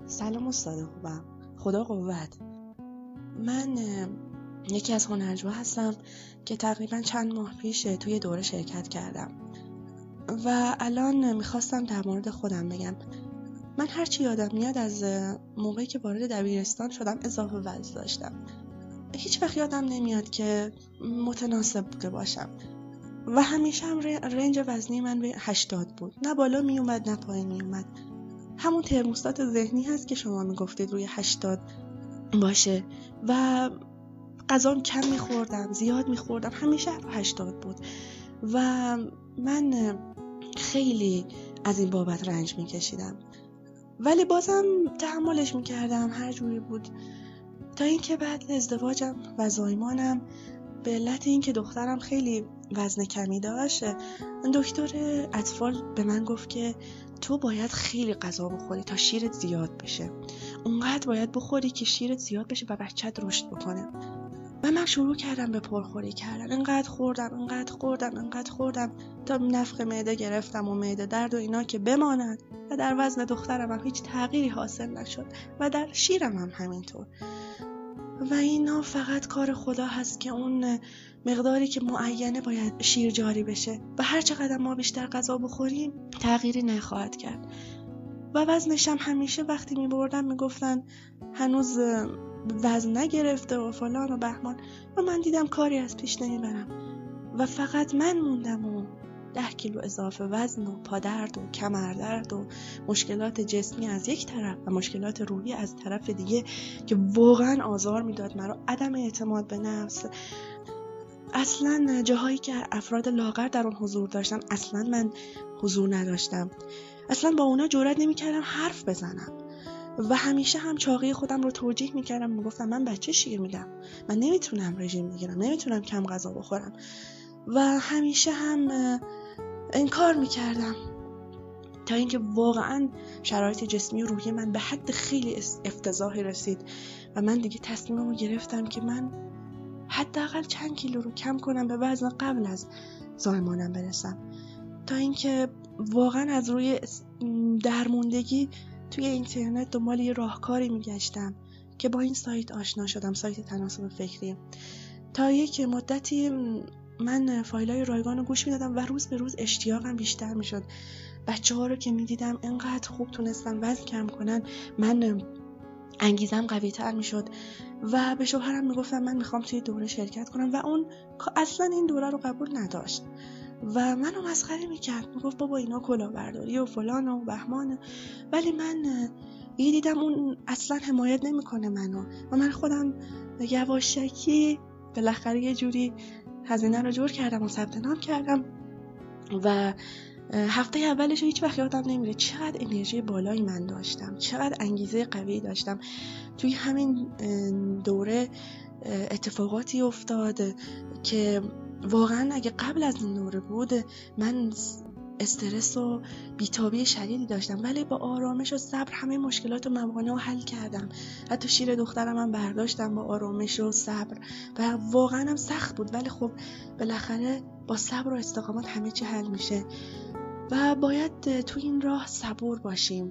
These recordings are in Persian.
سلام استاد خوبم. خدا قوت. من یکی از هنرجوها هستم که تقریبا چند ماه پیش توی دوره شرکت کردم و الان میخواستم در مورد خودم بگم. من هرچی یادم میاد از موقعی که وارد دبیرستان شدم اضافه وزن داشتم. هیچ وقت یادم نمیاد که متناسب بوده باشم و همیشه هم رنج وزنی من به 80 بود، نه بالا میومد نه پایین میومد. همون ترموستات ذهنی هست که شما میگفتید روی 80 باشه و غذام کم میخوردم، زیاد میخوردم، همیشه رو 80 بود و من خیلی از این بابت رنج میکشیدم، ولی بازم تحملش میکردم هر جوری بود، تا اینکه بعد ازدواجم و زایمانم به علت اینکه دخترم خیلی وزن کمی داشت، دکتر اطفال به من گفت که تو باید خیلی غذا بخوری تا شیرت زیاد بشه، اونقدر باید بخوری که شیرت زیاد بشه و بچت رشد بکنه. و من شروع کردم به پرخوری کردن. انقدر خوردم تا نفخ معده گرفتم و معده درد و اینا که بماند و در وزن دخترم هم هیچ تغییری حاصل نشد و در شیرم هم همینطور. و اینا فقط کار خدا هست که اون مقداری که معینه باید شیر جاری بشه و هر چقدر ما بیشتر غذا بخوریم تغییری نخواهد کرد. و وزنشم همیشه وقتی میبردم میگفتن هنوز وزن نگرفته و فلان و بهمان و من دیدم کاری از پیش نمیبرم و فقط من موندم و 10 کیلو اضافه وزن و پادرد و کمردرد و مشکلات جسمی از یک طرف و مشکلات روحی از طرف دیگه که واقعا آزار میداد مرا. عدم اعتماد به نفس، اصلا جاهایی که افراد لاغر در اون حضور داشتن اصلا من حضور نداشتم، اصلا با اونا جرئت نمیکردم حرف بزنم و همیشه هم چاقی خودم رو توجیه میکردم، میگفتم من بچه شیر میدم، من نمیتونم رژیم بگیرم، نمیتونم کم غذا بخورم و همیشه هم انکار میکردم تا اینکه واقعا شرایط جسمی و روحی من به حد خیلی افتضاحی رسید و من دیگه تصمیممو گرفتم که من حداقل چند کیلو رو کم کنم به وزن قبل از زایمانم برسم، تا اینکه واقعا از روی درموندگی توی اینترنت دنبال یه راهکاری میگشتم که با این سایت آشنا شدم، سایت تناسب فکری. تا یک مدتی من فایلای رایگان رو گوش میدادم و روز به روز اشتیاقم بیشتر میشد. بچه‌ها رو که میدیدم انقدر خوب تونستن وزن کم کنن، من انگیزم قوی تر میشد و به شوهرم میگفتم من میخوام توی دوره شرکت کنم و اون اصلا این دوره رو قبول نداشت و منو مسخره میکرد، میگفت بابا اینا کلاهبرداری و فلان و بهمان، ولی من یه دیدم اون اصلا حمایت نمیکنه منو و من خودم یواشکی بالاخره یه جوری هزینه رو جور کردم و ثبت نام کردم و هفته اولش هیچ وقت یادم نمیره چقدر انرژی بالایی من داشتم، چقدر انگیزه قوی داشتم. توی همین دوره اتفاقاتی افتاد که واقعا اگه قبل از این دوره بود من استرس و بیتابی شدیدی داشتم، ولی با آرامش و صبر همه مشکلات و موانع رو حل کردم. حتی شیر دخترم هم برداشتم با آرامش و صبر و واقعا هم سخت بود، ولی خب بالاخره با صبر و استقامت همه چی حل میشه و باید تو این راه صبور باشیم.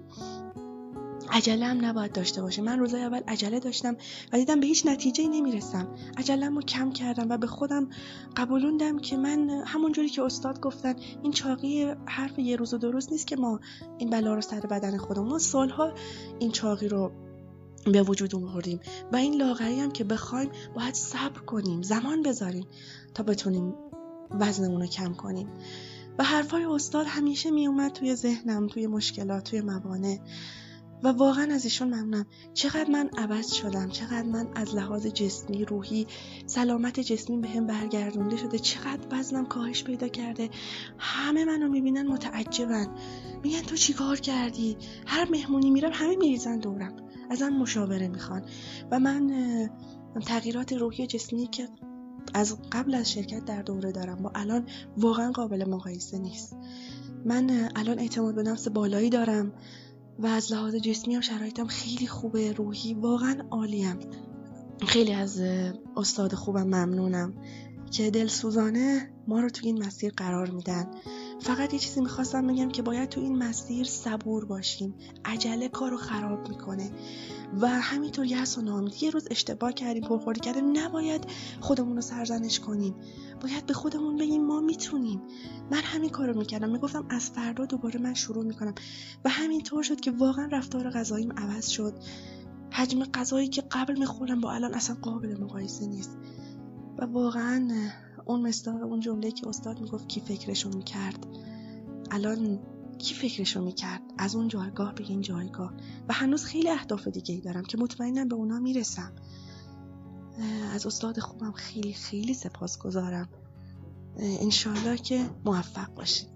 عجله هم نباید داشته باشیم. من روزای اول عجله داشتم و دیدم به هیچ نتیجه‌ای نمیرسم. عجله‌مو کم کردم و به خودم قبولوندم که من همونجوری که استاد گفتن این چاقی حرف یه روز و دو روز نیست که ما این بلا رو سر بدن خودمون، سالها این چاقی رو به وجود آوردیم و این لاغری هم که بخوایم باید صبر کنیم، زمان بذاریم تا بتونیم وزنمون رو کم کنیم. و حرفای استاد همیشه می اومد توی ذهنم، توی مشکلات، توی موانع و واقعا از ایشون ممنونم. چقدر من عوض شدم، چقدر من از لحاظ جسمی، روحی، سلامت جسمی بهم برگردونده شده، چقدر وزنم کاهش پیدا کرده. همه منو میبینن متعجبن، میگن تو چی کار کردی؟ هر مهمونی میرم همه میریزن دورم، ازم مشاوره میخوان و من تغییرات روحی جسمی که از قبل از شرکت در دوره دارم با الان واقعا قابل مقایسه نیست. من الان اعتماد به نفس بالایی دارم و از لحاظ جسمی هم شرایطم خیلی خوبه، روحی واقعا عالیم. خیلی از استاد خوبم ممنونم که دلسوزانه ما رو توی این مسیر قرار میدن فقط یه چیزی میخواستم بگم که باید تو این مسیر صبور باشیم. عجله کارو خراب میکنه و همینطور یأس و ناامیدی. یه روز اشتباه کردیم، پرخوری کردیم، نباید خودمون رو سرزنش کنیم، باید به خودمون بگیم ما میتونیم. من همین کارو میکردم، میگفتم از فردا دوباره من شروع میکنم و همینطور شد که واقعا رفتار غذاییم عوض شد. حجم غذایی که قبل میخورم با الان اصلا قابل مقایسه نیست و واقعا اون مصداق اون جمله که استاد میگفت کی فکرشو میکرد، الان کی فکرشو میکرد از اون جایگاه به این جایگاه. و هنوز خیلی اهداف دیگه‌ای دارم که مطمئنم به اونا میرسم. از استاد خوبم خیلی خیلی سپاسگزارم. انشالله که موفق باشید.